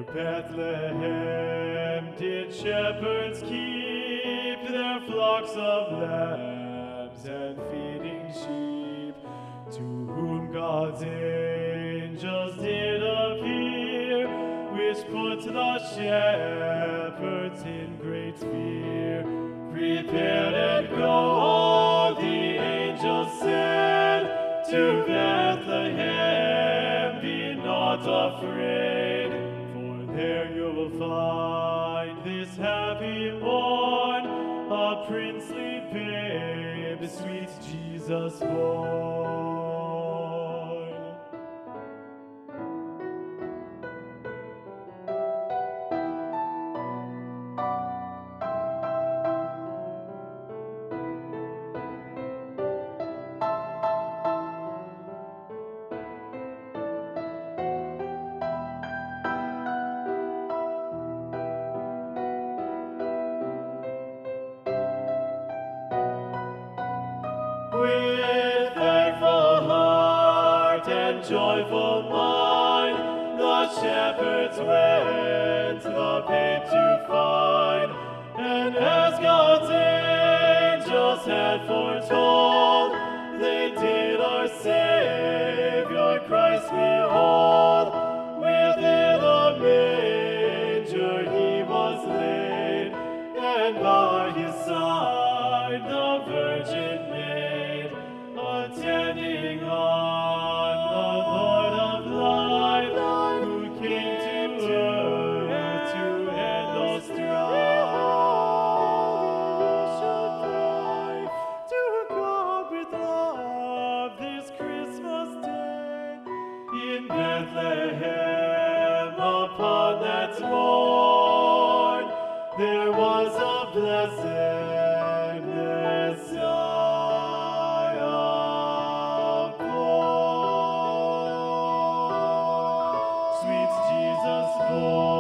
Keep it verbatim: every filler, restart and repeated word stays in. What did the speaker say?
Bethlehem did shepherds keep their flocks of lambs and feeding sheep, to whom God's angels did appear, which put the shepherds in great fear. Prepare and go, the angel said, to Bethlehem, be not afraid, for there you'll find this happy born, a princely babe, sweet Jesus born. With thankful heart and joyful mind, the shepherds went the babe to find. And as God's angels had foretold, they did our Savior Christ behold. Within a manger he was laid, and by his side the Virgin Maid, attending on the Lord of life, who came to earth to end all strife. To God with love this Christmas day, in Bethlehem upon that morn, there was a blessed Messiah born. Sweet Jesus born.